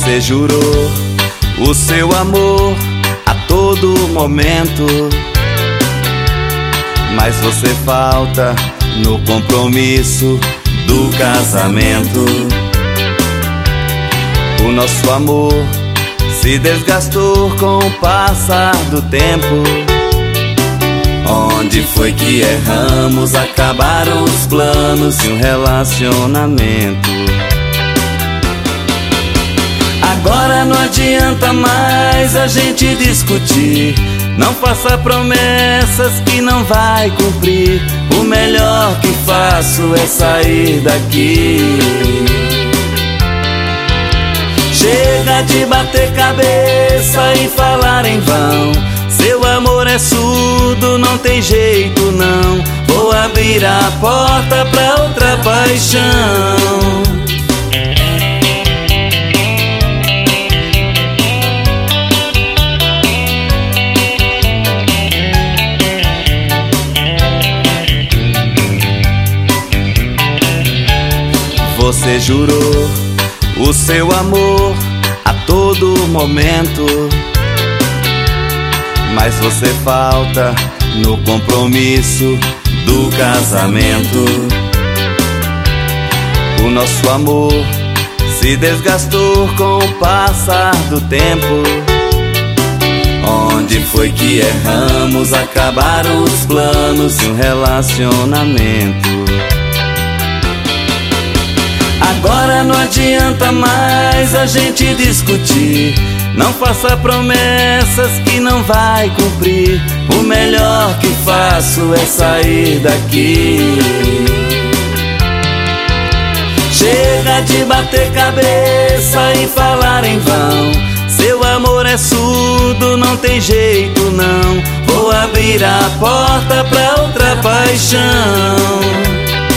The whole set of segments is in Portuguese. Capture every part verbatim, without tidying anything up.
Você jurou o seu amor a todo momento, mas você falta no compromisso do casamento. O nosso amor se desgastou com o passar do tempo. Onde foi que erramos? Acabaram os planos de um relacionamento. Agora não adianta mais a gente discutir. Não faça promessas que não vai cumprir. O melhor que faço é sair daqui. Chega de bater cabeça e falar em vão. Seu amor é surdo, não tem jeito não. Vou abrir a porta pra outra paixão. Você jurou o seu amor a todo momento, mas você falta no compromisso do casamento. O nosso amor se desgastou com o passar do tempo. Onde foi que erramos? Acabaram os planos de um relacionamento. Agora não adianta mais a gente discutir. Não faça promessas que não vai cumprir. O melhor que faço é sair daqui. Chega de bater cabeça e falar em vão. Seu amor é surdo, não tem jeito não. Vou abrir a porta pra outra paixão.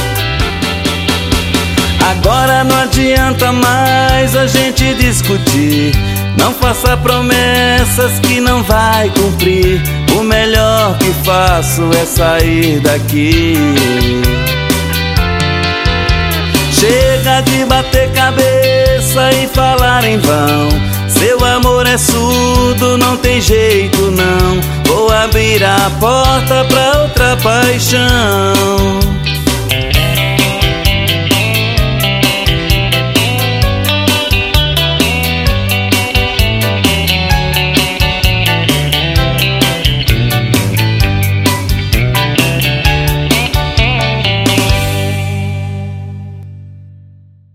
Agora não adianta mais a gente discutir. Não faça promessas que não vai cumprir. O melhor que faço é sair daqui. Chega de bater cabeça e falar em vão. Seu amor é surdo, não tem jeito não. Vou abrir a porta pra outra paixão.